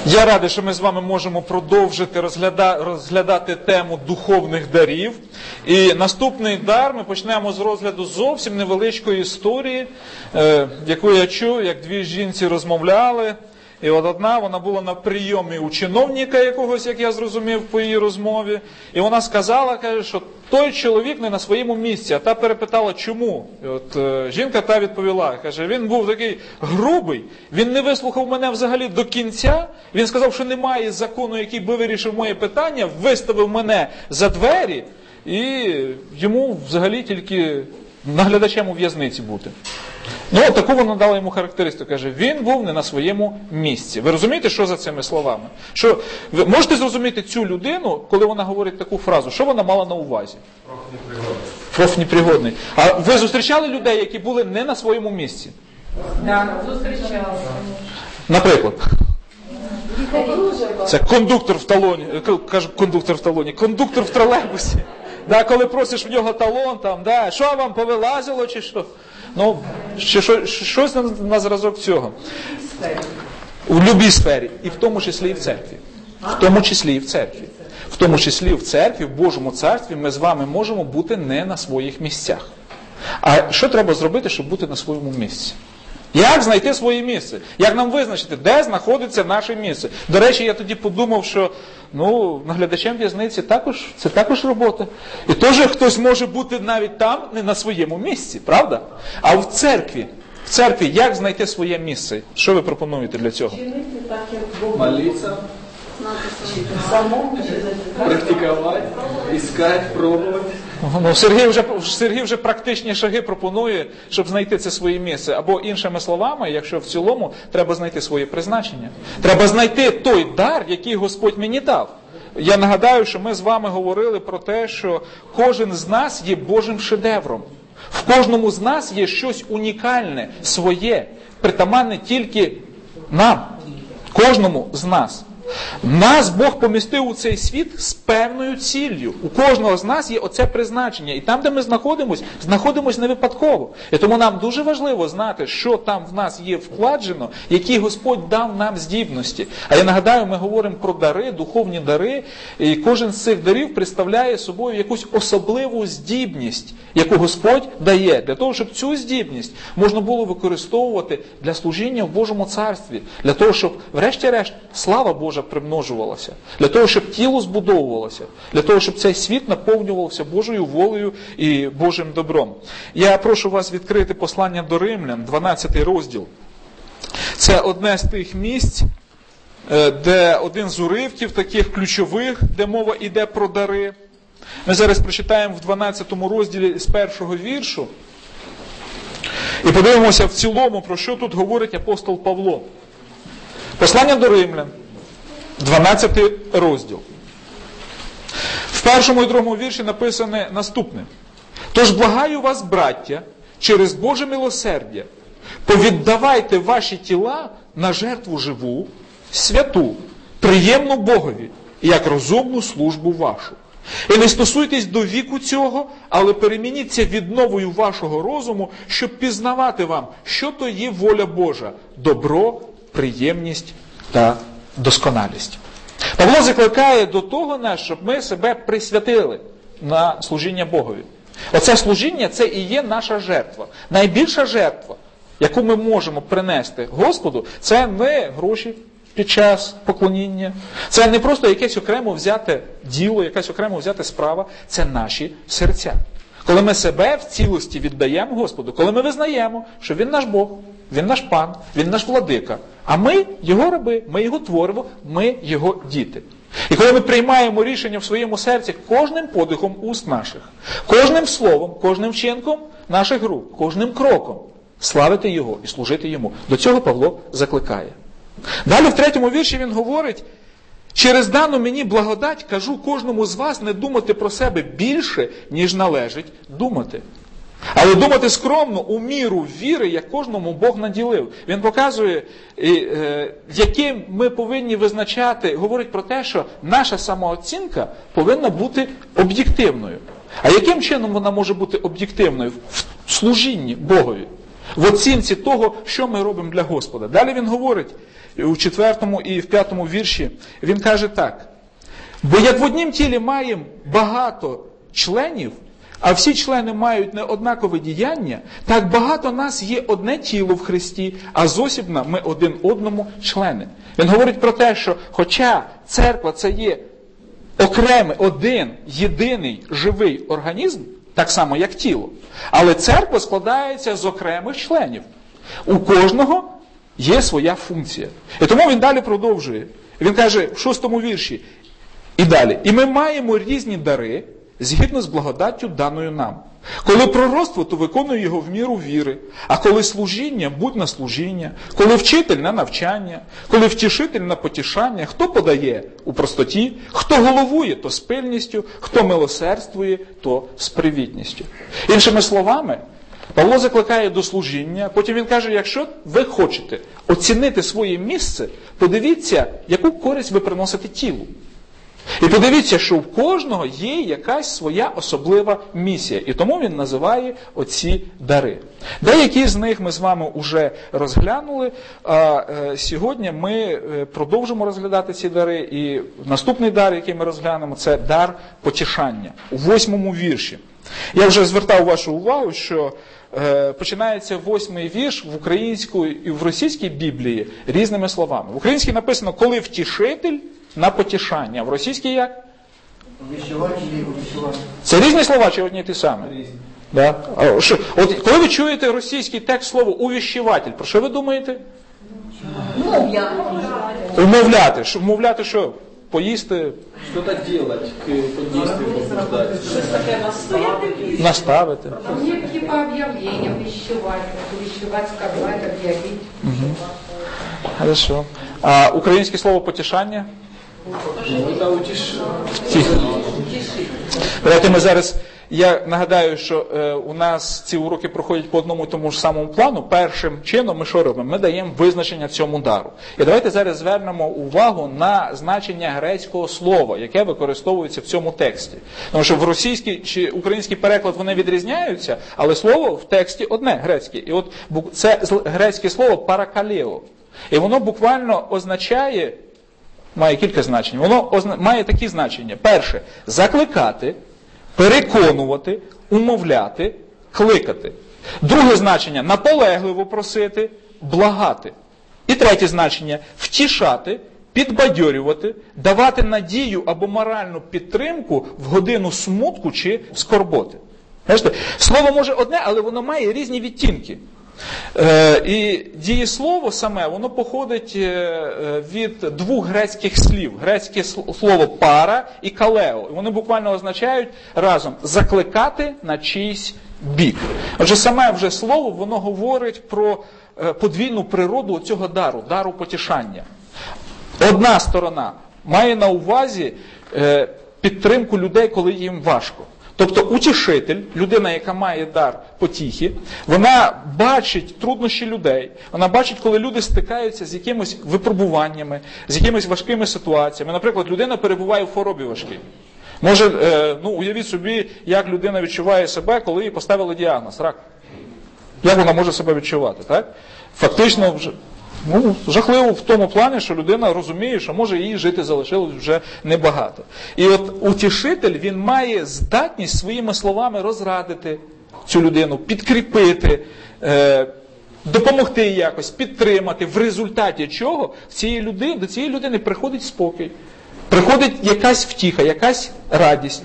Я радий, що ми з вами можемо продовжити розглядати тему духовних дарів. І наступний дар ми почнемо з розгляду зовсім невеличкої історії, яку я чув, як дві жінці розмовляли. І от одна, вона була на прийомі у чиновника якогось, як я зрозумів по її розмові. І вона сказала, каже, що той чоловік не на своєму місці. А та перепитала, чому? І от жінка та відповіла, каже, він був такий грубий, він не вислухав мене взагалі до кінця. Він сказав, що немає закону, який би вирішив моє питання, виставив мене за двері. І йому взагалі тільки наглядачем у в'язниці бути. Ну, таку вона дала йому характеристику. Каже, він був не на своєму місці. Ви розумієте, що за цими словами? Що, ви можете зрозуміти цю людину, коли вона говорить таку фразу, що вона мала на увазі? Профнепригодний. А ви зустрічали людей, які були не на своєму місці? Так, зустрічали. Наприклад? Це кондуктор в талоні, кажу кондуктор в талоні, кондуктор в тролейбусі. Да, коли просиш в нього талон, там, да, що вам повилазило чи що? Ну, щось на зразок цього. У будь-якій сфері. І в тому числі і в церкві. В тому числі і в церкві. В тому числі в церкві, в Божому царстві ми з вами можемо бути не на своїх місцях. А що треба зробити, щоб бути на своєму місці? Як знайти своє місце? Як нам визначити, де знаходиться наше місце? До речі, я тоді подумав, що наглядачем в'язниці це також робота. І теж хтось може бути навіть там, не на своєму місці, правда? А в церкві як знайти своє місце? Що ви пропонуєте для цього? Молиться, практикувати, іскати, пробувати. Ну, Сергій вже практичні шаги пропонує, щоб знайти це своє місце. Або іншими словами, якщо в цілому, треба знайти своє призначення. Треба знайти той дар, який Господь мені дав. Я нагадаю, що ми з вами говорили про те, що кожен з нас є Божим шедевром. В кожному з нас є щось унікальне, своє, притаманне тільки нам, кожному з нас. Нас Бог помістив у цей світ з певною ціллю. У кожного з нас є оце призначення. І там, де ми знаходимось не випадково. І тому нам дуже важливо знати, що там в нас є вкладено, які Господь дав нам здібності. А я нагадаю, ми говоримо про дари, духовні дари, і кожен з цих дарів представляє собою якусь особливу здібність, яку Господь дає, для того, щоб цю здібність можна було використовувати для служіння в Божому царстві, для того, щоб, врешті-решт, слава Божа примножувалася, для того, щоб тіло збудовувалося, для того, щоб цей світ наповнювався Божою волею і Божим добром. Я прошу вас відкрити послання до Римлян, 12 розділ. Це одне з тих місць, де один з уривків таких ключових, де мова йде про дари. Ми зараз прочитаємо в 12 розділі з першого віршу і подивимося в цілому, про що тут говорить апостол Павло. Послання до Римлян, 12 розділ. В першому і другому вірші написане наступне. «Тож благаю вас, браття, через Боже милосердя, повіддавайте ваші тіла на жертву живу, святу, приємну Богові, як розумну службу вашу. І не стосуйтесь до віку цього, але перемініться відновою вашого розуму, щоб пізнавати вам, що то є воля Божа, добро, приємність та досконалість». Павло закликає до того, щоб ми себе присвятили на служіння Богові. Оце служіння, це і є наша жертва. Найбільша жертва, яку ми можемо принести Господу, це не гроші під час поклоніння. Це не просто якесь окремо взяте діло, якась окремо взята справа, це наші серця. Коли ми себе в цілості віддаємо Господу, коли ми визнаємо, що Він наш Бог, Він наш Пан, Він наш Владика, а ми Його раби, ми Його творимо, ми Його діти. І коли ми приймаємо рішення в своєму серці кожним подихом уст наших, кожним словом, кожним вчинком наших рук, кожним кроком славити Його і служити Йому. До цього Павло закликає. Далі в 3 вірші він говорить: «Через дану мені благодать кажу кожному з вас не думати про себе більше, ніж належить думати. Але думати скромно, у міру віри, як кожному Бог наділив». Він показує, яким ми повинні визначати, говорить про те, що наша самооцінка повинна бути об'єктивною. А яким чином вона може бути об'єктивною? В служінні Богові. в оцінці того, що ми робимо для Господа. Далі він говорить у 4 і в 5 вірші, він каже так. Бо як в однім тілі маємо багато членів, а всі члени мають неоднакове діяння, так багато нас є одне тіло в Христі, а зосібно ми один одному члени. Він говорить про те, що хоча церква це є окремий, один, єдиний, живий організм, так само як тіло, але церква складається з окремих членів. У кожного є своя функція. І тому він далі продовжує. Він каже в 6 вірші, і далі. І ми маємо різні дари, згідно з благодаттю даною нам. Коли пророцтво, то виконує його в міру віри, а коли служіння, будь на служіння, коли вчитель на навчання, коли втішитель на потішання, хто подає у простоті, хто головує, то з пильністю, хто милосердствує, то з привітністю. Іншими словами, Павло закликає до служіння, потім він каже, якщо ви хочете оцінити своє місце, подивіться, яку користь ви приносите тілу. І подивіться, що в кожного є якась своя особлива місія. І тому він називає оці дари. Деякі з них ми з вами вже розглянули, а сьогодні ми продовжимо розглядати ці дари. І наступний дар, який ми розглянемо, це дар потішання. У 8 вірші. Я вже звертав вашу увагу, що починається 8-й вірш в українській і в російській Біблії різними словами. В українській написано, коли втішитель на потішання. А в російській як? Це різні слова чи одні й ті самі? Різні. Да? От, коли ви чуєте російський текст слово «увіщеватель», про що ви думаєте? Умовляти. Умовляти що? Поїсти? Что-то делать, к действию побуждать. Наставити. Мне типа объявление увещевать, сказать, объявить. Хорошо. А українське слово «потішання»? Ну, это утешить. Давайте ми зараз, я нагадаю, що у нас ці уроки проходять по одному і тому ж самому плану. Першим чином ми що робимо? Ми даємо визначення цьому дару. І давайте зараз звернемо увагу на значення грецького слова, яке використовується в цьому тексті. Тому що в російський чи український переклад вони відрізняються, але слово в тексті одне, грецьке. І от це грецьке слово «паракалео». І воно буквально означає, має кілька значень, воно має такі значення. Перше – закликати, переконувати, умовляти, кликати. Друге значення – наполегливо просити, благати. І третє значення – втішати, підбадьорювати, давати надію або моральну підтримку в годину смутку чи скорботи. Бачите? Слово може одне, але воно має різні відтінки. І дієслово саме, воно походить від двох грецьких слів. Грецьке слово «пара» і «калео». Вони буквально означають разом «закликати на чийсь бік». Отже, саме вже слово, воно говорить про подвійну природу цього дару, дару потішання. Одна сторона має на увазі підтримку людей, коли їм важко. Тобто утішитель, людина, яка має дар потіхи, вона бачить труднощі людей, вона бачить, коли люди стикаються з якимись випробуваннями, з якимись важкими ситуаціями. Наприклад, людина перебуває в хворобі важкій. Може, уявіть собі, як людина відчуває себе, коли їй поставили діагноз – рак. Як вона може себе відчувати, так? Фактично, вже... жахливо в тому плані, що людина розуміє, що може їй жити залишилось вже небагато. І от утішитель, він має здатність своїми словами розрадити цю людину, підкріпити, допомогти їй якось, підтримати, в результаті чого до цієї людини приходить спокій, приходить якась втіха, якась радість.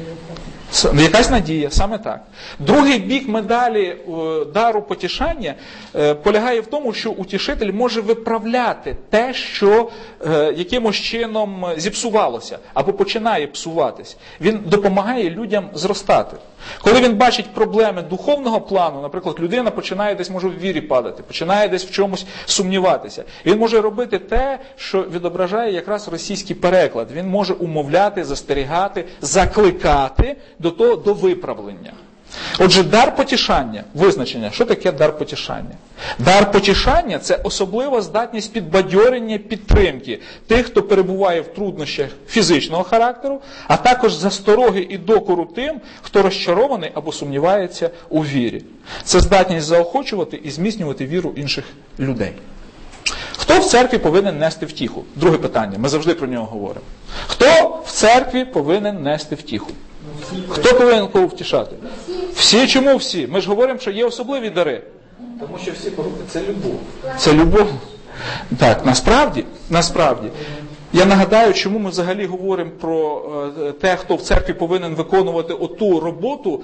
Якась надія, саме так. Другий бік медалі дару потішання полягає в тому, що утішитель може виправляти те, що якимось чином зіпсувалося або починає псуватись. Він допомагає людям зростати. Коли він бачить проблеми духовного плану, наприклад, людина починає десь, може, в вірі падати, починає десь в чомусь сумніватися. Він може робити те, що відображає якраз російський переклад. Він може умовляти, застерігати, закликати до виправлення. Отже, дар потішання, визначення, що таке дар потішання? Дар потішання – це особлива здатність підбадьорення, підтримки тих, хто перебуває в труднощах фізичного характеру, а також застороги і докору тим, хто розчарований або сумнівається у вірі. Це здатність заохочувати і зміцнювати віру інших людей. Хто в церкві повинен нести втіху? Друге питання, ми завжди про нього говоримо. Хто в церкві повинен нести втіху? Хто повинен кого втішати? Всі. Чому всі? Ми ж говоримо, що є особливі дари. Тому що всі групи – це любов. Це любов. Так, насправді. Я нагадаю, чому ми взагалі говоримо про те, хто в церкві повинен виконувати оту роботу,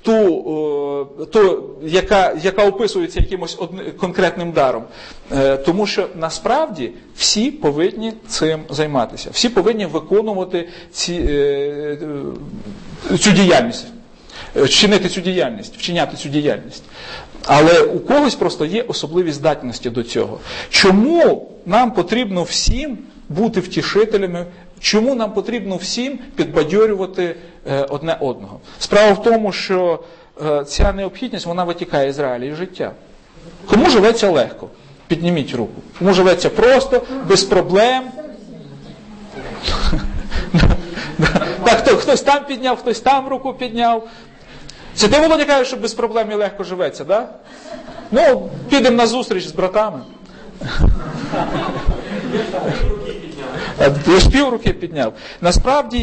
яка описується якимось конкретним даром. Тому що насправді всі повинні цим займатися. Всі повинні виконувати цю діяльність. Вчиняти цю діяльність. Але у когось просто є особливі здатності до цього. Чому нам потрібно всім бути втішителями? Чому нам потрібно всім підбадьорювати одне одного? Справа в тому, що ця необхідність, вона витікає з реалій життя. Кому живеться легко? Підніміть руку. Кому живеться просто, без проблем? Так, хтось там підняв, хтось там руку підняв. Це ти, Володя, кажеш, що без проблем і легко живеться, да? Ну, підемо на зустріч з братами. Я ж півруки підняв. Насправді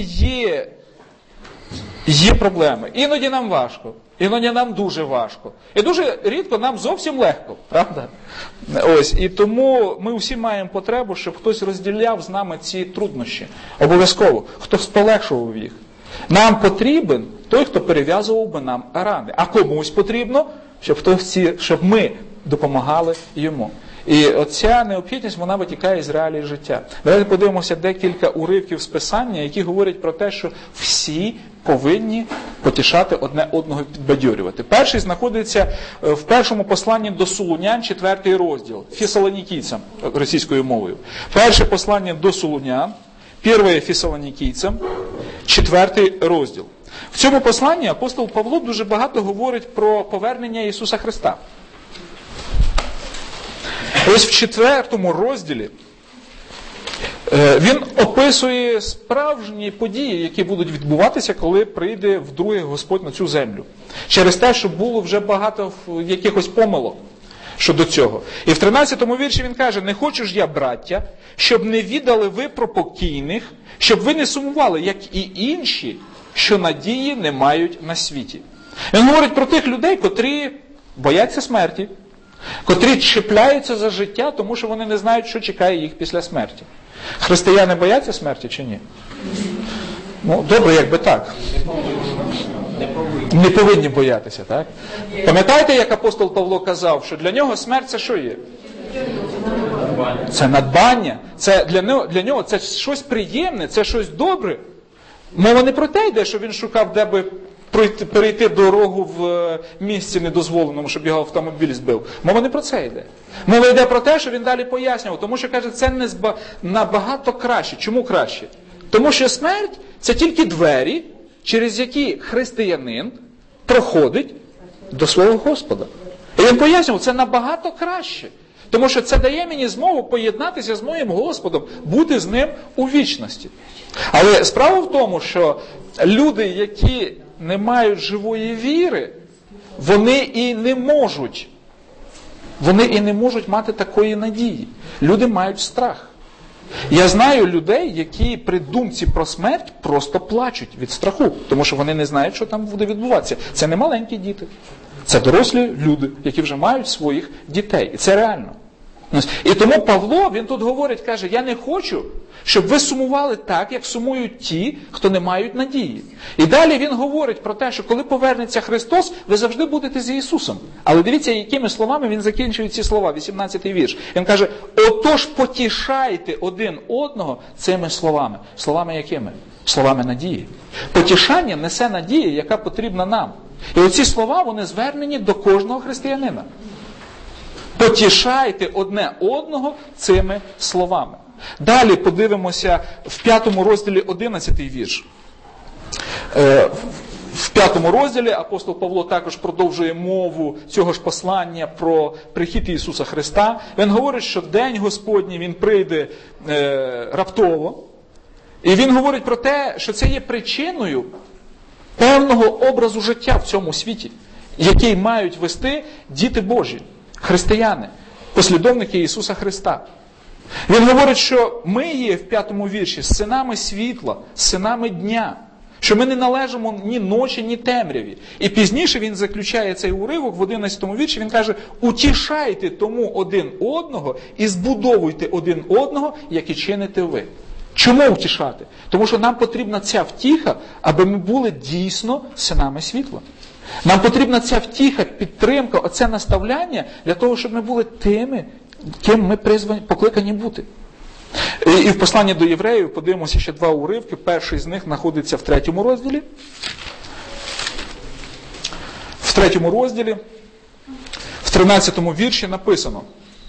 є проблеми. Іноді нам важко, іноді нам дуже важко. І дуже рідко нам зовсім легко, правда? Ось, і тому ми всі маємо потребу, щоб хтось розділяв з нами ці труднощі. Обов'язково. Хтось полегшував їх. Нам потрібен той, хто перев'язував би нам рани. А комусь потрібно, щоб ми допомагали йому. І оця необхідність, вона витікає з реалій життя. Давайте подивимося декілька уривків з Писання, які говорять про те, що всі повинні потішати одне одного, підбадьорювати. Перший знаходиться в першому посланні до Солунян, 4 розділ, Фесалонікійцям, російською мовою. Перше послання до Солунян, 1 Фесалонікійцям, 4 розділ. В цьому посланні апостол Павло дуже багато говорить про повернення Ісуса Христа. Ось в 4 розділі він описує справжні події, які будуть відбуватися, коли прийде вдруге Господь на цю землю. Через те, що було вже багато якихось помилок щодо цього. І в 13-му вірші він каже: «Не хочу ж я, браття, щоб не відали ви про покійних, щоб ви не сумували, як і інші, що надії не мають на світі». Він говорить про тих людей, котрі бояться смерті, котрі чіпляються за життя, тому що вони не знають, що чекає їх після смерті. Християни бояться смерті чи ні? Ну, добре, якби так. Не повинні боятися, так? Пам'ятаєте, як апостол Павло казав, що для нього смерть це що є? Це надбання. Це для нього це щось приємне, це щось добре. Мова не про те йде, що він шукав, де би перейти дорогу в місці недозволеному, щоб його автомобіль збив. Мова не про це йде. Мова йде про те, що він далі пояснював, тому що, каже, це набагато краще. Чому краще? Тому що смерть – це тільки двері, через які християнин проходить до свого Господа. І він пояснював, це набагато краще. Тому що це дає мені змогу поєднатися з моїм Господом, бути з ним у вічності. Але справа в тому, що люди, які не мають живої віри, вони і не можуть мати такої надії. Люди мають страх. Я знаю людей, які при думці про смерть просто плачуть від страху, тому що вони не знають, що там буде відбуватися. Це не маленькі діти. Це дорослі люди, які вже мають своїх дітей. І це реально. І тому Павло, він тут говорить, каже, я не хочу, щоб ви сумували так, як сумують ті, хто не мають надії. І далі він говорить про те, що коли повернеться Христос, ви завжди будете з Ісусом. Але дивіться, якими словами він закінчує ці слова, 18-й вірш. Він каже, отож потішайте один одного цими словами. Словами якими? Словами надії. Потішання несе надія, яка потрібна нам. І оці слова, вони звернені до кожного християнина. Потішайте одне одного цими словами. Далі подивимося в 5 розділі 11-й вірш. в 5 розділі апостол Павло також продовжує мову цього ж послання про прихід Ісуса Христа. Він говорить, що день Господній, він прийде раптово. І він говорить про те, що це є причиною певного образу життя в цьому світі, який мають вести діти Божі, християни, послідовники Ісуса Христа. Він говорить, що ми є в 5 вірші синами світла, синами дня, що ми не належимо ні ночі, ні темряві. І пізніше він заключає цей уривок в 11 вірші, він каже: утішайте тому один одного і збудовуйте один одного, як і чините ви. Чому втішати? Тому що нам потрібна ця втіха, аби ми були дійсно синами світла. Нам потрібна ця втіха, підтримка, оце наставляння для того, щоб ми були тими, ким ми покликані бути. І в посланні до євреїв подивимося ще 2 уривки. Перший з них знаходиться в 3 розділі. В 3 розділі, в 13 вірші написано.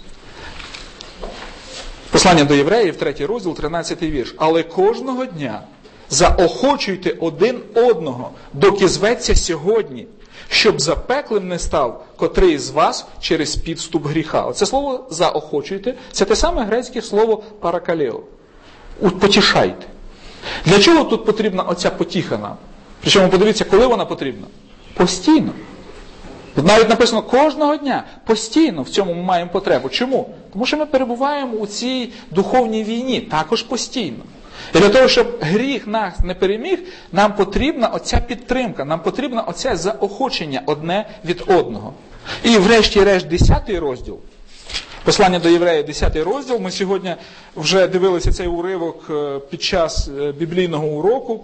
Послання до євреїв, 3 розділ, 13 вірш. Але кожного дня заохочуйте один одного, доки зветься сьогодні, щоб запеклим не став котрий з вас через підступ гріха. Оце слово «заохочуйте» – це те саме грецьке слово «паракалео». Потішайте. Для чого тут потрібна оця потіха нам? Причому подивіться, коли вона потрібна? Постійно. Навіть написано кожного дня, постійно в цьому ми маємо потребу. Чому? Тому що ми перебуваємо у цій духовній війні, також постійно. І для того, щоб гріх нас не переміг, нам потрібна оця підтримка, нам потрібно оце заохочення одне від одного. І врешті-решт 10 розділ, послання до євреїв, 10 розділ, ми сьогодні вже дивилися цей уривок під час біблійного уроку,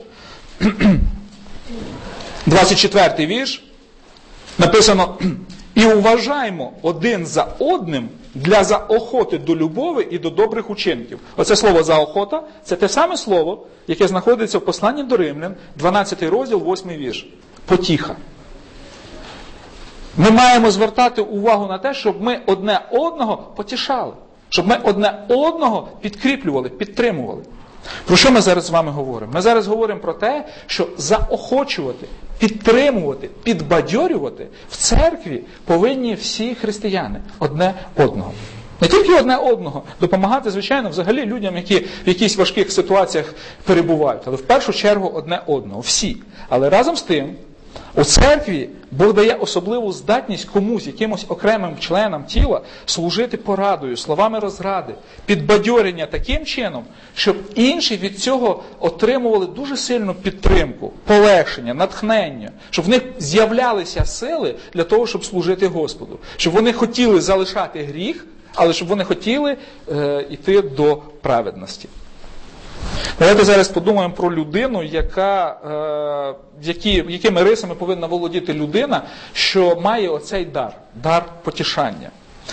24 вірш, написано: «І уважаймо один за одним для заохоти до любові і до добрих учинків». Оце слово «заохота» – це те саме слово, яке знаходиться в посланні до Римлян, 12 розділ, 8 вірш. Потіха. Ми маємо звертати увагу на те, щоб ми одне одного потішали, щоб ми одне одного підкріплювали, підтримували. Про що ми зараз з вами говоримо? Ми зараз говоримо про те, що заохочувати, підтримувати, підбадьорювати в церкві повинні всі християни одне одного. Не тільки одне одного, допомагати, звичайно, взагалі людям, які в якихось важких ситуаціях перебувають, але в першу чергу одне одного, всі. Але разом з тим, у церкві Бог дає особливу здатність комусь, якимось окремим членам тіла служити порадою, словами розради, підбадьорення таким чином, щоб інші від цього отримували дуже сильну підтримку, полегшення, натхнення, щоб в них з'являлися сили для того, щоб служити Господу, щоб вони хотіли залишати гріх, але щоб вони хотіли йти до праведності. Давайте зараз подумаємо про людину, якими рисами повинна володіти людина, що має оцей дар потішання.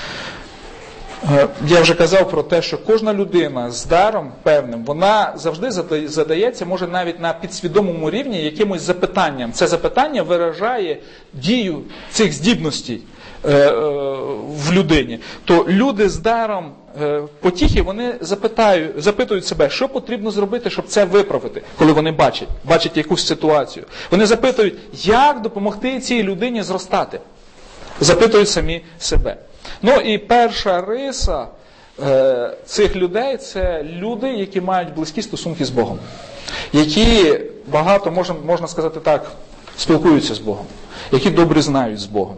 Я вже казав про те, що кожна людина з даром певним, вона завжди задається, може навіть на підсвідомому рівні, якимось запитанням. Це запитання виражає дію цих здібностей в людині. То люди з даром потіхи, вони запитують себе, що потрібно зробити, щоб це виправити, коли вони бачать якусь ситуацію. Вони запитують, як допомогти цій людині зростати. Запитують самі себе. Ну і перша риса цих людей – це люди, які мають близькі стосунки з Богом. Які багато, можна сказати так, спілкуються з Богом. Які добре знають з Богом.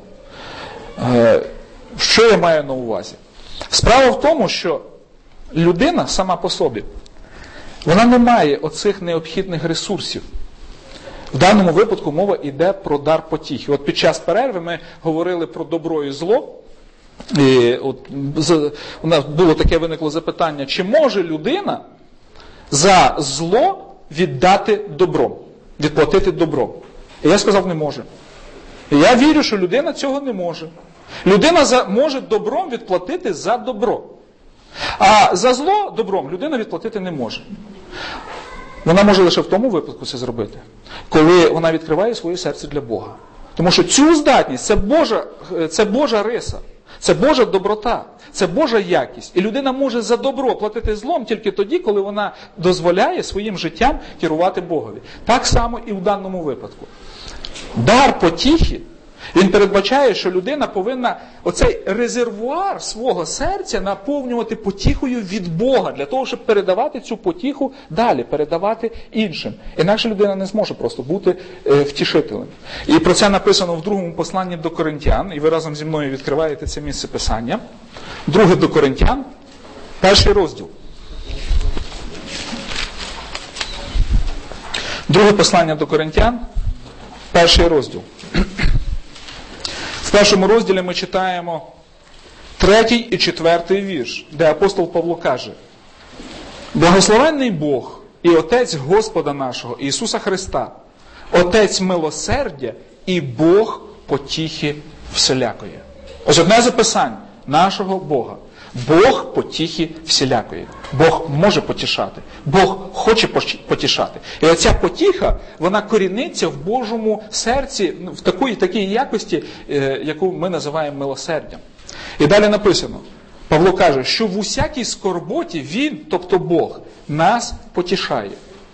Що я маю на увазі? Справа в тому, що людина сама по собі, вона не має оцих необхідних ресурсів. В даному випадку мова йде про дар потіхи. От під час перерви ми говорили про добро і зло. І от у нас було таке виникло запитання, чи може людина за зло віддати добром, відплатити добром? І я сказав, не може. І я вірю, що людина цього не може. Людина може добром відплатити за добро. А за зло добром людина відплатити не може. Вона може лише в тому випадку це зробити, коли вона відкриває своє серце для Бога. Тому що цю здатність – це Божа риса, це Божа доброта, це Божа якість. І людина може за добро платити злом тільки тоді, коли вона дозволяє своїм життям керувати Богові. Так само і в даному випадку. Дар потіхи, він передбачає, що людина повинна оцей резервуар свого серця наповнювати потіхою від Бога, для того, щоб передавати цю потіху далі, передавати іншим. Інакше людина не зможе просто бути втішителем. І про це написано в другому посланні до Коринтян, і ви разом зі мною відкриваєте це місце Писання. Друге до Коринтян, 1 розділ. Друге послання до Коринтян, 1 розділ. В першому розділі ми читаємо 3 і 4 вірш, де апостол Павло каже: «Благословенний Бог і Отець Господа нашого Ісуса Христа, Отець милосердя і Бог потіхи всілякої». Ось одне записання нашого Бога. Бог потіхи всілякої. Бог може потішати. Бог хоче потішати. І оця потіха, вона коріниться в Божому серці в такій якості, яку ми називаємо милосердям. І далі написано, Павло каже, що в усякій скорботі Він, тобто Бог, нас потішає.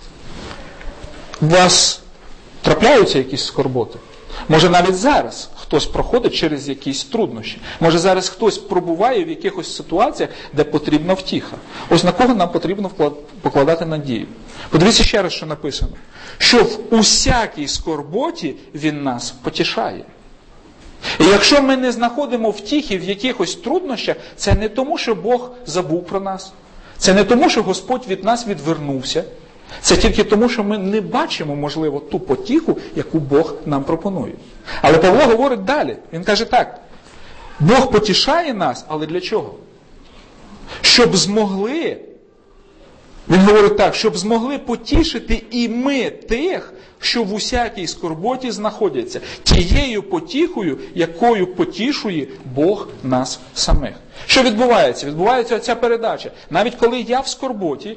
У вас трапляються якісь скорботи? Може навіть зараз хтось проходить через якісь труднощі. Може зараз хтось пробуває в якихось ситуаціях, де потрібна втіха. Ось на кого нам потрібно покладати надію. Подивіться ще раз, що написано. Що в усякій скорботі Він нас потішає. І якщо ми не знаходимо втіхи в якихось труднощах, це не тому, що Бог забув про нас. Це не тому, що Господь від нас відвернувся. Це тільки тому, що ми не бачимо, можливо, ту потіху, яку Бог нам пропонує. Але Павло говорить далі. Він каже так. Бог потішає нас, але для чого? Щоб змогли, він говорить так, щоб змогли потішити і ми тих, що в усякій скорботі знаходяться, тією потіхою, якою потішує Бог нас самих. Що відбувається? Відбувається оця передача. Навіть коли я в скорботі,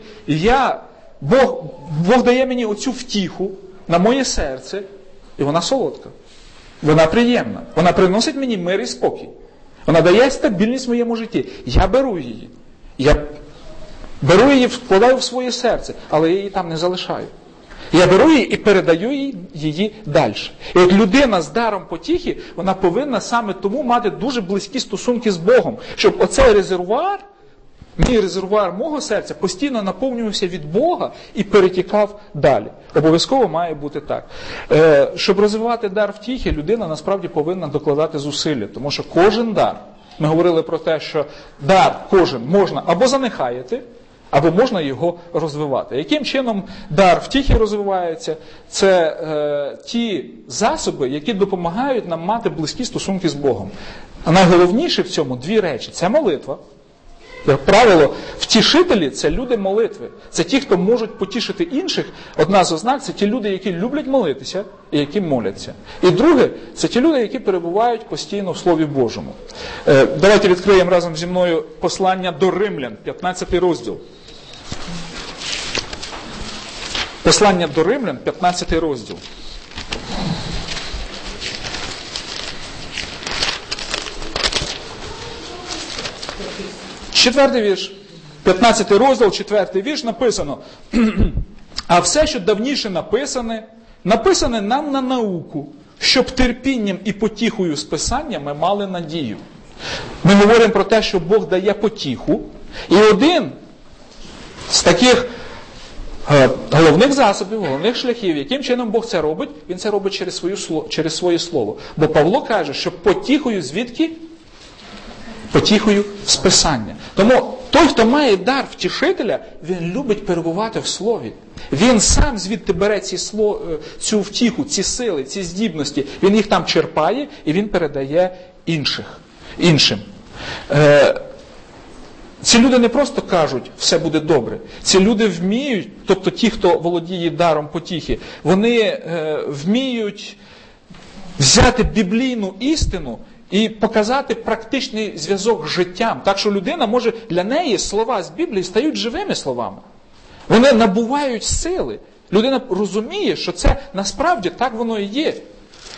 Бог дає мені оцю втіху на моє серце, і вона солодка. Вона приємна. Вона приносить мені мир і спокій. Вона дає стабільність в моєму житті. Я беру її. Я беру її, вкладаю в своє серце, але я її там не залишаю. Я беру її і передаю її далі. І от людина з даром потіхи, вона повинна саме тому мати дуже близькі стосунки з Богом, щоб оцей резервуар, мій резервуар мого серця постійно наповнювався від Бога і перетікав далі. Обов'язково має бути так. Щоб розвивати дар втіхи, людина насправді повинна докладати зусилля. Тому що кожен дар, ми говорили про те, що дар кожен можна або занехаяти, або можна його розвивати. Яким чином дар втіхи розвивається? Це ті засоби, які допомагають нам мати близькі стосунки з Богом. А найголовніше в цьому дві речі. Це молитва. Як правило, втішителі – це люди молитви. Це ті, хто можуть потішити інших. Одна з ознак – це ті люди, які люблять молитися і які моляться. І друге – це ті люди, які перебувають постійно в Слові Божому. Давайте відкриємо разом зі мною послання до Римлян, 15 розділ. Послання до Римлян, 15 розділ. 4 вірш, 15 розділ, 4 вірш написано: «А все, що давніше написане нам на науку, щоб терпінням і потіхою з Писання ми мали надію». Ми говоримо про те, що Бог дає потіху, і один з таких головних засобів, головних шляхів, яким чином Бог це робить, він це робить через своє слово. Бо Павло каже, що потіхою звідки? Потіхою з Писання. Тому той, хто має дар втішителя, він любить перебувати в Слові. Він сам звідти бере цю втіху, ці сили, ці здібності. Він їх там черпає і він передає іншим. Ці люди не просто кажуть, все буде добре. Ці люди вміють, тобто ті, хто володіє даром потіхи, вони вміють взяти біблійну істину і показати практичний зв'язок з життям. Так що людина може, для неї слова з Біблії стають живими словами. Вони набувають сили. Людина розуміє, що це насправді так воно і є.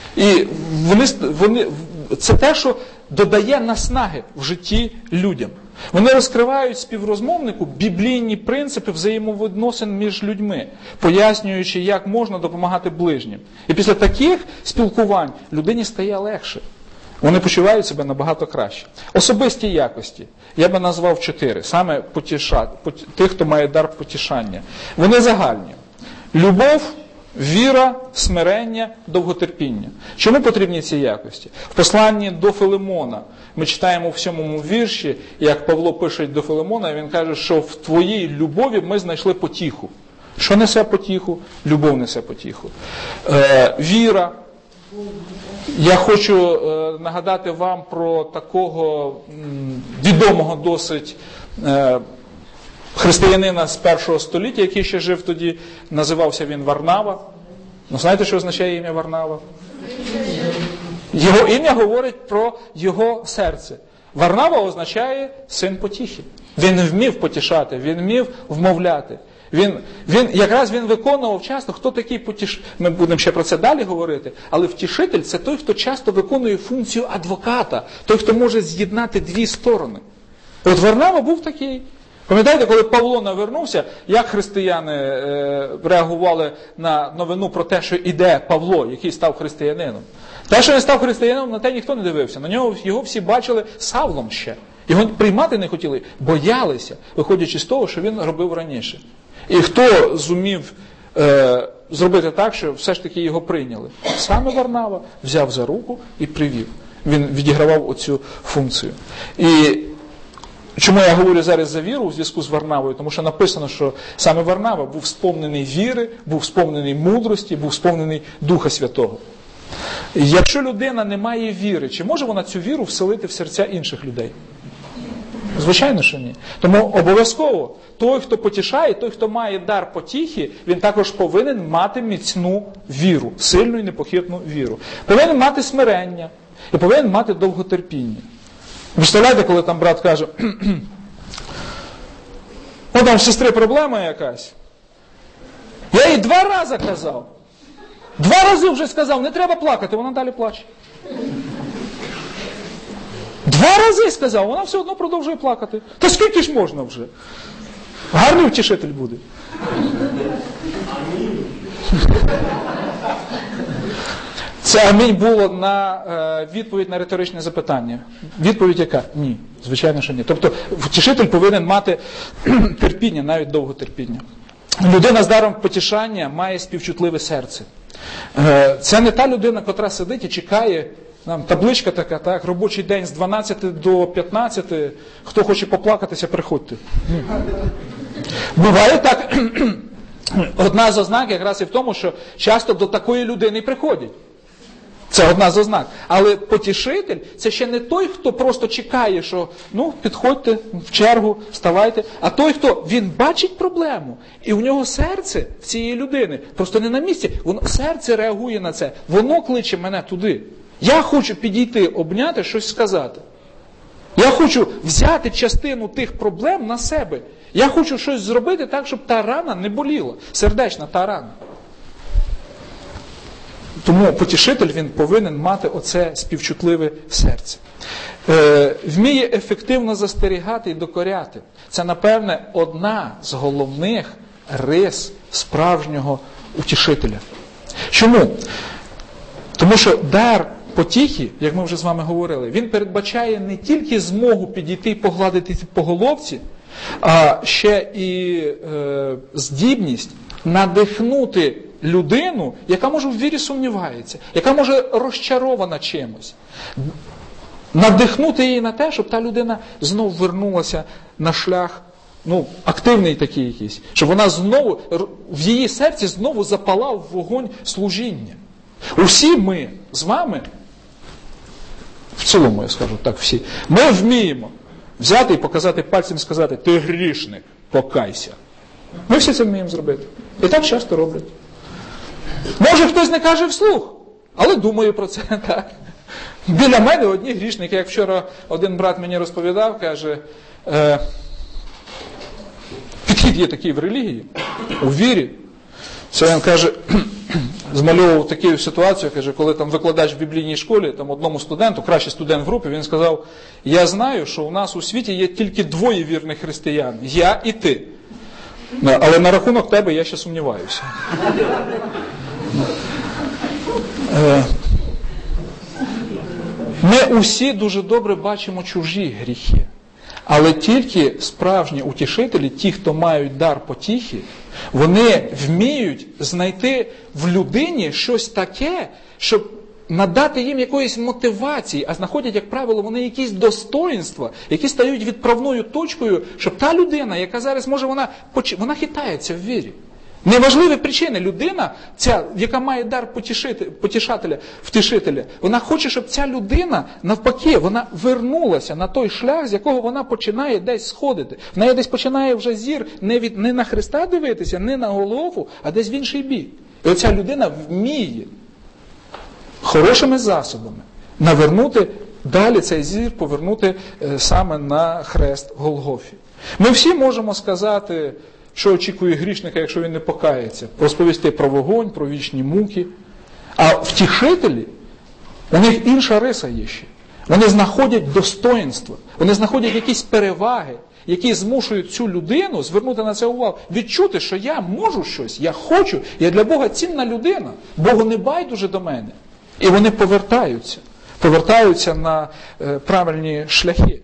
І це те, що додає наснаги в житті людям. Вони розкривають співрозмовнику біблійні принципи взаємовідносин між людьми, пояснюючи, як можна допомагати ближнім. І після таких спілкувань людині стає легше. Вони почувають себе набагато краще. Особисті якості. Я би назвав 4. Саме тих, хто має дар потішання. Вони загальні. Любов, віра, смирення, довготерпіння. Чому потрібні ці якості? В посланні до Филимона ми читаємо в 7 вірші, як Павло пише до Филимона, він каже, що в твоїй любові ми знайшли потіху. Що несе потіху? Любов несе потіху. Віра. Я хочу нагадати вам про такого відомого досить християнина з першого століття, який ще жив тоді, називався він Варнава. Ну, знаєте, що означає ім'я Варнава? Його ім'я говорить про його серце. Варнава означає син потіхи. Він вмів потішати, він вмів вмовляти. Він виконував часто, хто такий потішитель, ми будемо ще про це далі говорити, але втішитель – це той, хто часто виконує функцію адвоката, той, хто може з'єднати дві сторони. От Варнава був такий. Пам'ятаєте, коли Павло навернувся, як християни реагували на новину про те, що іде Павло, який став християнином? Те, що він став християнином, на те ніхто не дивився. На нього його всі бачили Савлом ще. Його приймати не хотіли, боялися, виходячи з того, що він робив раніше. І хто зумів зробити так, що все ж таки його прийняли? Саме Варнава взяв за руку і привів. Він відігравав оцю функцію. І чому я говорю зараз за віру у зв'язку з Варнавою? Тому що написано, що саме Варнава був сповнений віри, був сповнений мудрості, був сповнений Духа Святого. Якщо людина не має віри, чи може вона цю віру вселити в серця інших людей? Звичайно, що ні. Тому обов'язково той, хто потішає, той, хто має дар потіхи, він також повинен мати міцну віру, сильну і непохитну віру. Повинен мати смирення і повинен мати довготерпіння. Представляєте, коли там брат каже, ну там в сестри проблема якась. Я їй 2 рази казав. 2 рази вже сказав, не треба плакати, вона далі плаче. 2 рази сказав, вона все одно продовжує плакати. Та скільки ж можна вже? Гарний втішитель буде. Це амінь було на відповідь на риторичне запитання. Відповідь яка? Ні. Звичайно, що ні. Тобто втішитель повинен мати терпіння, навіть довготерпіння. Людина з даром потішання має співчутливе серце. Це не та людина, котра сидить і чекає, нам табличка така, так, робочий день з 12 до 15, хто хоче поплакатися, приходьте. Ні. Буває так, одна з ознак якраз і в тому, що часто до такої людини приходять. Це одна з ознак. Але потішитель – це ще не той, хто просто чекає, що ну, підходьте в чергу, вставайте. А той, хто він бачить проблему, і у нього серце в цієї людини просто не на місці. Серце реагує на це. Воно кличе мене туди. Я хочу підійти, обняти, щось сказати. Я хочу взяти частину тих проблем на себе. Я хочу щось зробити так, щоб та рана не боліла. Сердечна та рана. Тому потішитель, він повинен мати оце співчутливе серце. Вміє ефективно застерігати і докоряти. Це, напевне, одна з головних рис справжнього утішителя. Чому? Тому що дар потіхи, як ми вже з вами говорили, він передбачає не тільки змогу підійти і погладити по головці, а ще і здібність надихнути людину, яка може в вірі сумнівається, яка може розчарована чимось. Надихнути її на те, щоб та людина знов вернулася на шлях, ну, активний такий якийсь, щоб вона знову, в її серці знову запалав вогонь служіння. Усі ми з вами, в цілому я скажу так всі, ми вміємо взяти і показати пальцем і сказати, ти грішник, покайся. Ми всі це вміємо зробити. І так часто роблять. Може хтось не каже вслух, але думає про це так. Біля мене одні грішники, як вчора один брат мені розповідав, каже, підхід є такий в релігії, у вірі. Це він каже, змальовував таку ситуацію, каже, коли там викладач в біблійній школі, там одному студенту, кращий студент в групі, він сказав, я знаю, що у нас у світі є тільки двоє вірних християн, я і ти. Але на рахунок тебе я ще сумніваюся. Ми усі дуже добре бачимо чужі гріхи. Але тільки справжні утішителі, ті, хто мають дар потіхи, вони вміють знайти в людині щось таке, щоб надати їм якоїсь мотивації, а знаходять, як правило, вони якісь достоїнства, які стають відправною точкою, щоб та людина, яка зараз, може, вона хитається в вірі. Неважливі причини. Людина, ця, яка має дар втішителя, вона хоче, щоб ця людина, навпаки, вона вернулася на той шлях, з якого вона починає десь сходити. В неї десь починає вже зір не на Христа дивитися, не на голову, а десь в інший бік. І оця людина вміє хорошими засобами навернути, далі цей зір повернути саме на хрест Голгофі. Ми всі можемо сказати, що очікує грішника, якщо він не покається, розповісти про вогонь, про вічні муки. А втішителі, у них інша риса є ще. Вони знаходять достоїнства, вони знаходять якісь переваги, які змушують цю людину звернути на це увагу, відчути, що я можу щось, я хочу, я для Бога цінна людина, Богу не байдуже до мене. І вони повертаються на правильні шляхи.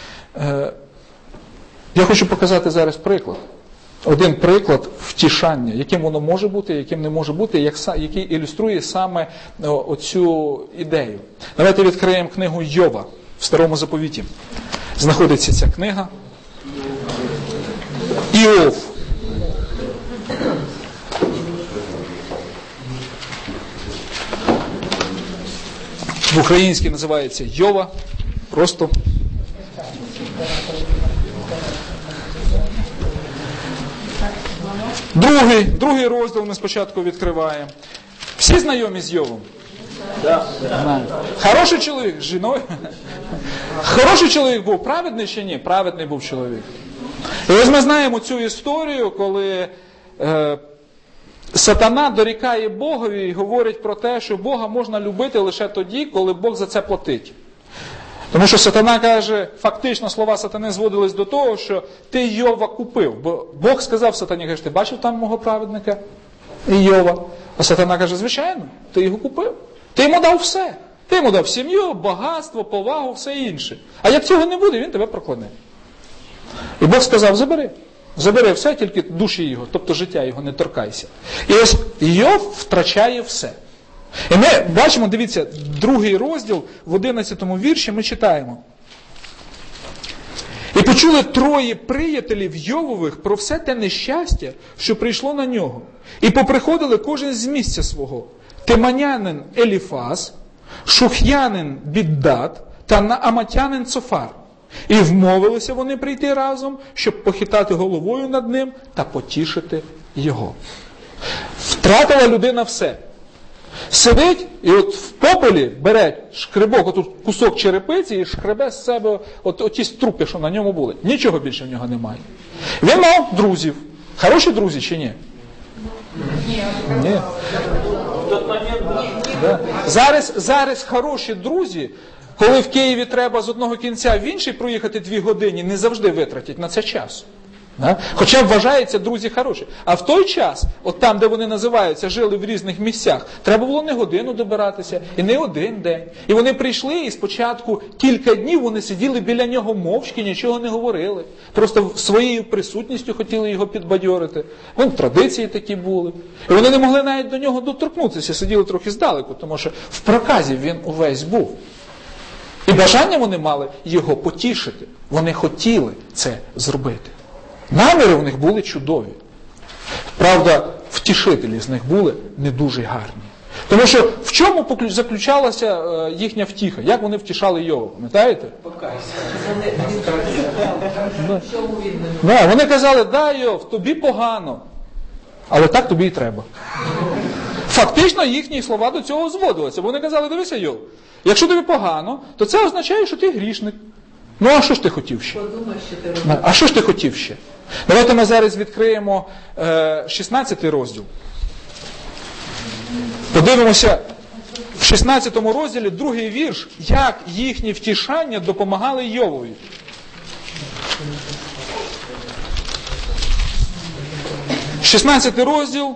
Я хочу показати зараз приклад. Один приклад втішання, яким воно може бути, яким не може бути, який ілюструє саме оцю ідею. Давайте відкриємо книгу Йова в Старому Заповіті. Знаходиться ця книга. Іов. В українській називається Йова. Просто. Другий розділ ми спочатку відкриваємо. Всі знайомі з Йовом? Да. Хороший чоловік з жіною? Хороший чоловік був, праведний чи ні? Праведний був чоловік. І ось ми знаємо цю історію, коли сатана дорікає Богові і говорить про те, що Бога можна любити лише тоді, коли Бог за це платить. Тому що сатана каже, фактично слова сатани зводились до того, що ти Йова купив. Бо Бог сказав сатані, каже, ти бачив там мого праведника Йова? А сатана каже, звичайно, ти його купив. Ти йому дав все. Ти йому дав сім'ю, багатство, повагу, все інше. А як цього не буде, він тебе прокляне. І Бог сказав, забери все, тільки душі його, тобто життя його, не торкайся. І ось Йов втрачає все. І ми бачимо, дивіться, другий розділ, в 11 вірші ми читаємо. І почули троє приятелів Йовових про все те нещастя, що прийшло на нього. І поприходили кожен з місця свого. Теманянин Еліфаз, шух'янин Біддат та нааматянин Цофар. І вмовилися вони прийти разом, щоб похитати головою над ним та потішити його. Втратила людина все. Сидить і от в попелі бере шкребок, отут кусок черепиці і шкребе з себе оті струпи, що на ньому були. Нічого більше в нього немає. Він мав друзів. Хороші друзі чи ні? Ні. Да. Зараз хороші друзі, коли в Києві треба з одного кінця в інший проїхати 2 години, не завжди витратять на це час. Да? Хоча вважаються друзі хороші. А в той час, от там, де вони називаються, жили в різних місцях, треба було не годину добиратися, і не один день. І вони прийшли, і спочатку кілька днів вони сиділи біля нього мовчки, нічого не говорили. Просто своєю присутністю хотіли його підбадьорити. Вон традиції такі були. І вони не могли навіть до нього доторкнутися, сиділи трохи здалеку, тому що в проказі він увесь був. І бажання вони мали його потішити. Вони хотіли це зробити. Наміри в них були чудові. Правда, втішителі з них були не дуже гарні. Тому що в чому заключалася їхня втіха? Як вони втішали Йова, пам'ятаєте? Вони казали, да, Йов, тобі погано, але так тобі і треба. Фактично їхні слова до цього зводилися. Вони казали, дивися, Йов, якщо тобі погано, то це означає, що ти грішник. Ну, а що ж ти хотів ще? А що ж ти хотів ще? Давайте ми зараз відкриємо 16 розділ. Подивимося в 16 розділі, 2-й вірш, як їхні втішання допомагали Йовові. 16 розділ,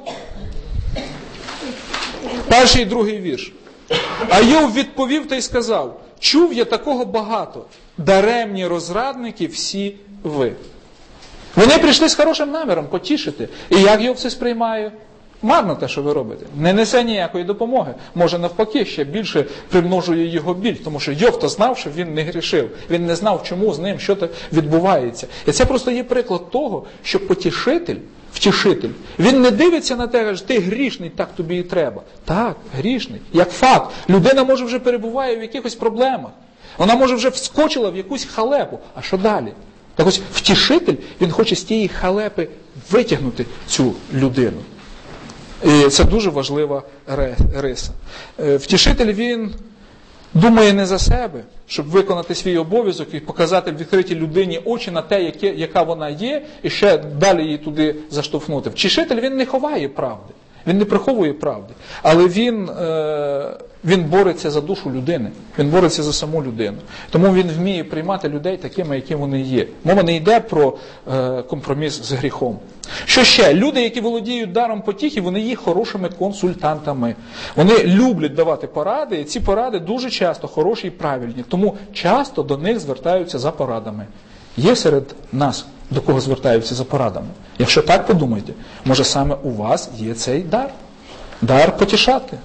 1 і 2 вірш. А Йов відповів та й сказав: чув я такого багато, даремні розрадники всі ви. Вони прийшли з хорошим наміром потішити. І як Йов це сприймає? Марно те, що ви робите. Не несе ніякої допомоги. Може, навпаки, ще більше примножує його біль. Тому що Йов-то знав, що він не грішив. Він не знав, чому з ним, що то відбувається. І це просто є приклад того, що потішитель, втішитель, він не дивиться на те, каже, ти грішний, так тобі і треба. Так, грішний. Як факт. Людина, може, вже перебуває в якихось проблемах. Вона, може, вже вскочила в якусь халепу. А що далі? Так ось втішитель, він хоче з тієї халепи витягнути цю людину. І це дуже важлива риса. Втішитель, він думає не за себе, щоб виконати свій обов'язок і показати відкриті людині очі на те, яка вона є, і ще далі її туди заштовхнути. Втішитель, він не ховає правди, він не приховує правди, але він бореться за душу людини, він бореться за саму людину. Тому він вміє приймати людей такими, які вони є. Мова не йде про компроміс з гріхом. Що ще? Люди, які володіють даром потіхи, вони є хорошими консультантами. Вони люблять давати поради, і ці поради дуже часто хороші і правильні. Тому часто до них звертаються за порадами. Є серед нас, до кого звертаються за порадами? Якщо так подумайте, може саме у вас є цей дар. Дар потішати.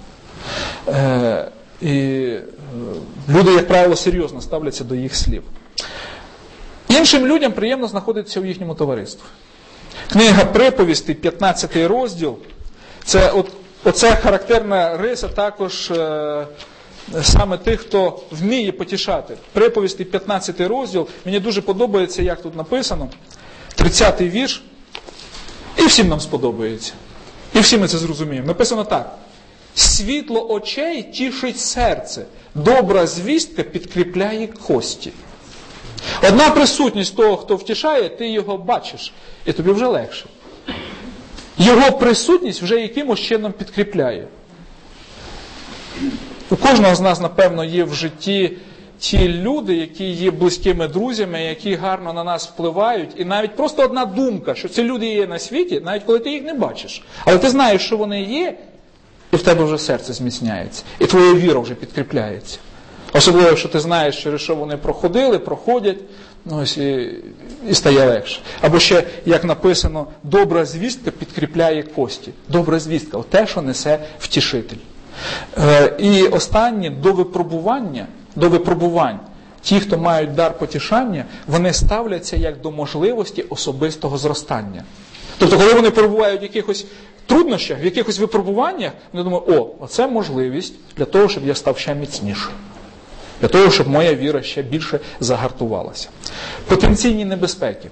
І люди, як правило, серйозно ставляться до їх слів. Іншим людям приємно знаходитися у їхньому товаристві. Книга Приповістей, 15 розділ, оце характерна риса також саме тих, хто вміє потішати. Приповістей, 15 розділ, мені дуже подобається, як тут написано, 30-й вірш, і всім нам сподобається. І всі ми це зрозуміємо. Написано так: світло очей тішить серце, добра звістка підкріпляє кості. Одна присутність того, хто втішає, ти його бачиш, і тобі вже легше. Його присутність вже якимось чином підкріпляє. У кожного з нас, напевно, є в житті ті люди, які є близькими друзями, які гарно на нас впливають. І навіть просто одна думка, що ці люди є на світі, навіть коли ти їх не бачиш. Але ти знаєш, що вони є, і в тебе вже серце зміцняється. І твоя віра вже підкріпляється. Особливо, якщо ти знаєш, через що вони проходять, ось і стає легше. Або ще, як написано, добра звістка підкріпляє кості. Добра звістка, те, що несе втішитель. І останнє, до випробувань, ті, хто мають дар потішання, вони ставляться як до можливості особистого зростання. Тобто, коли вони перебувають в якихось труднощах, в якихось випробуваннях, вони думають, оце можливість для того, щоб я став ще міцнішим. Для того, щоб моя віра ще більше загартувалася. Потенційні небезпеки.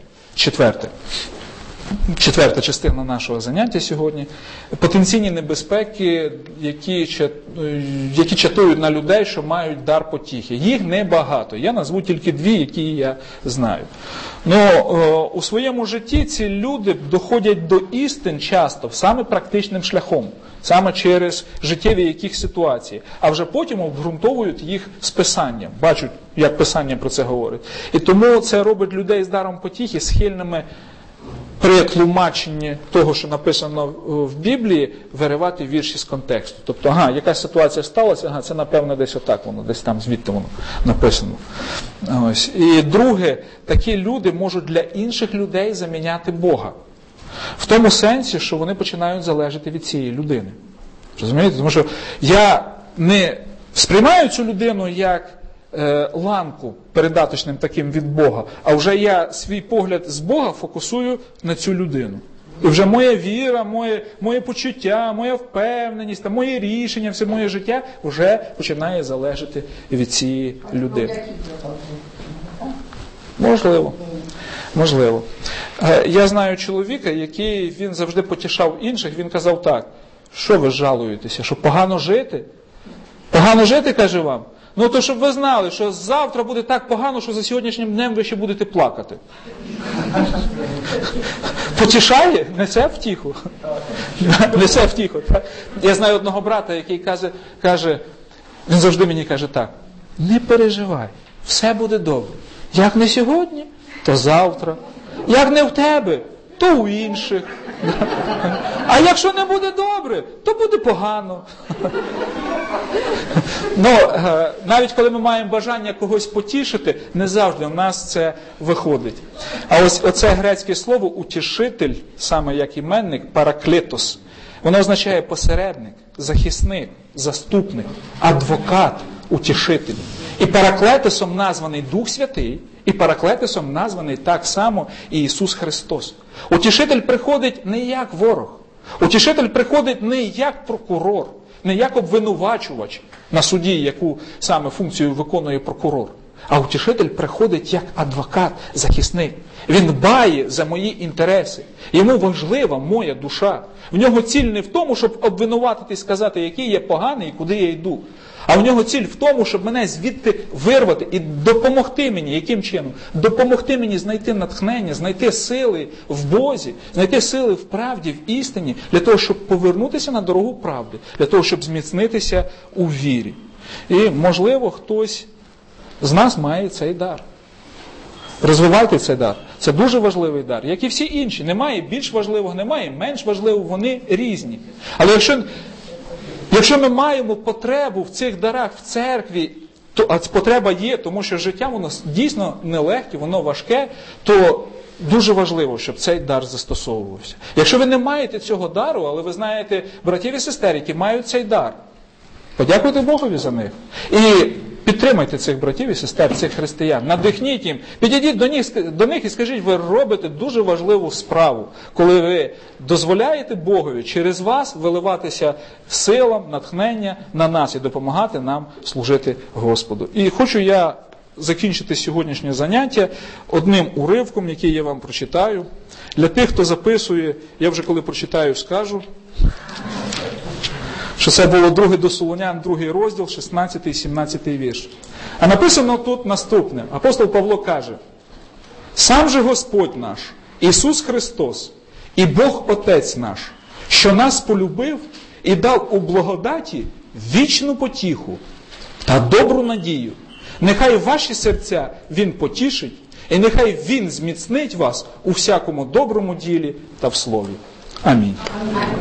Четверта частина нашого заняття сьогодні. Потенційні небезпеки, які чатують на людей, що мають дар потіхи. Їх небагато. Я назву тільки 2, які я знаю. У своєму житті ці люди доходять до істин часто саме практичним шляхом. Саме через життєві якісь ситуації. А вже потім обґрунтовують їх з Писанням. Бачать, як Писання про це говорить. І тому це робить людей з даром потіхи схильними при тлумаченні того, що написано в Біблії, виривати вірші з контексту. Тобто, якась ситуація сталася, це напевно десь отак воно, десь там звідти воно написано. Ось. І друге, такі люди можуть для інших людей заміняти Бога. В тому сенсі, що вони починають залежати від цієї людини. Розумієте? Тому що я не сприймаю цю людину як ланку передаточним таким від Бога, а вже я свій погляд з Бога фокусую на цю людину. І вже моя віра, моє почуття, моя впевненість, моє рішення, все моє життя вже починає залежати від цієї людини. Можливо. Я знаю чоловіка, який він завжди потішав інших, він казав так: що ви жалуєтеся, що погано жити? Погано жити, каже вам? Ну то щоб ви знали, що завтра буде так погано, що за сьогоднішнім днем ви ще будете плакати. Потішає? Несе втіху. Несе втіху. Так? Я знаю одного брата, який каже, він завжди мені каже так: не переживай, все буде добре. Як не сьогодні, то завтра. Як не в тебе, то у інших. А якщо не буде добре, то буде погано. Ну, навіть коли ми маємо бажання когось потішити, не завжди в нас це виходить. А ось оце грецьке слово утішитель, саме як іменник, параклетос, воно означає посередник, захисник, заступник, адвокат, утішитель. І параклетосом названий Дух Святий, і параклетосом названий так само і Ісус Христос. Утішитель приходить не як ворог. Утішитель приходить не як прокурор, не як обвинувачувач на суді, яку саме функцію виконує прокурор. А утішитель приходить як адвокат, захисник. Він дбає за мої інтереси. Йому важлива моя душа. В нього ціль не в тому, щоб обвинуватити і сказати, який я поганий і куди я йду. А в нього ціль в тому, щоб мене звідти вирвати і допомогти мені. Яким чином? Допомогти мені знайти натхнення, знайти сили в Бозі, знайти сили в правді, в істині, для того, щоб повернутися на дорогу правди, для того, щоб зміцнитися у вірі. І, можливо, хтось з нас має цей дар. Розвивайте цей дар. Це дуже важливий дар. Як і всі інші. Немає більш важливого, немає менш важливого. Вони різні. Але якщо ми маємо потребу в цих дарах в церкві, а потреба є, тому що життя воно дійсно нелегке, воно важке, то дуже важливо, щоб цей дар застосовувався. Якщо ви не маєте цього дару, але ви знаєте братів і сестер, які мають цей дар, подякуйте Богові за них. І підтримайте цих братів і сестер, цих християн, надихніть їм, підійдіть до них і скажіть, ви робите дуже важливу справу, коли ви дозволяєте Богові через вас виливатися силам, натхнення на нас і допомагати нам служити Господу. І хочу я закінчити сьогоднішнє заняття одним уривком, який я вам прочитаю. Для тих, хто записує, я вже коли прочитаю, скажу, що це було 2 до Солонян, 2 розділ, 16 і 17 вірш. А написано тут наступне. Апостол Павло каже: «Сам же Господь наш, Ісус Христос, і Бог Отець наш, що нас полюбив і дав у благодаті вічну потіху та добру надію. Нехай ваші серця Він потішить, і нехай Він зміцнить вас у всякому доброму ділі та в слові». Амінь.